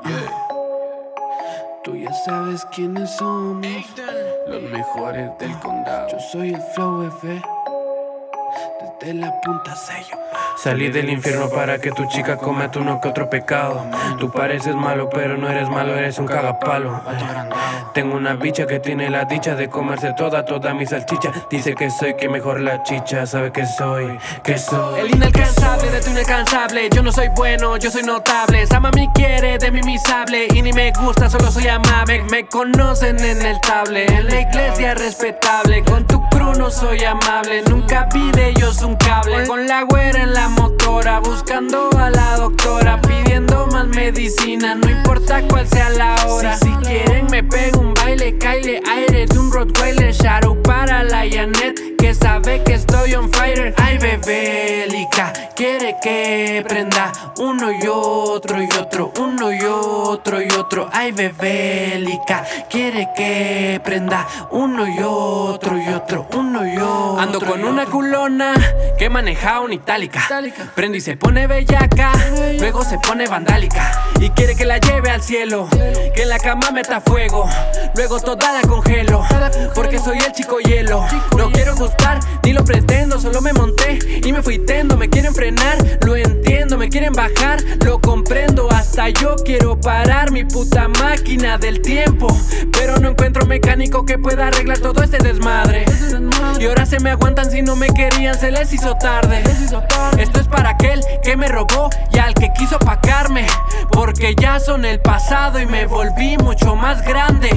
Tú ya sabes quiénes somos, los mejores del condado. Yo soy el Flow F, desde la punta sello. Salí del infierno para que tu chica cometa uno que otro pecado. Tú pareces malo, pero no eres malo, eres un cagapalo. Tengo una bicha que tiene la dicha de comerse toda mi salchicha. Dice que soy que mejor la chicha, sabe que soy. El inalcanzable de tu inalcanzable. Yo no soy bueno, yo soy notable. Sama me quiere, de mí mi sable. Y ni me gusta, solo soy amable. Me conocen en el table, en la iglesia respetable. Con tu crew no soy amable, nunca vi de ellos un cable. Con la güera en la motora, buscando a la doctora, pidiendo más medicina, no importa cuál sea la hora. Si quieren me pego un baile, Kyle aire de un Rottweiler. Shadow para la Janet, que sabe que estoy on fire. Ay bebélica, quiere que prenda uno y otro y otro, uno y otro y otro. Ay bebélica, quiere que prenda uno y otro y otro, uno y otro. Ando con una culona que maneja una itálica. Prende y se pone bellaca, luego se pone vandálica y quiere que la lleve al cielo, que en la cama meta fuego, luego toda la congelo, porque soy el chico hielo. No quiero gustar, ni lo pretendo, solo me monté y me fui tendo. Me quieren frenar, lo entiendo, me quieren bajar, lo comprendo. Hasta yo quiero parar mi puta máquina del tiempo, pero no encuentro mecánico que pueda arreglar todo este desmadre. Y ahora se me aguantan, si no me querían se les hizo tarde. Esto es para aquel que me robó y al que quiso opacarme, porque ya son el pasado y me volví mucho más grande.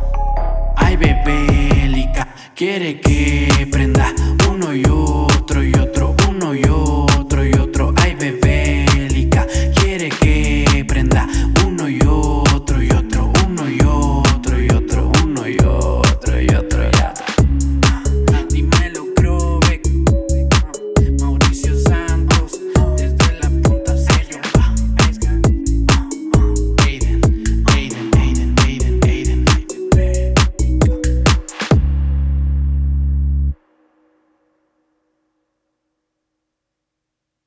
Ay bebélica, quiere que prenda uno y otro y otro.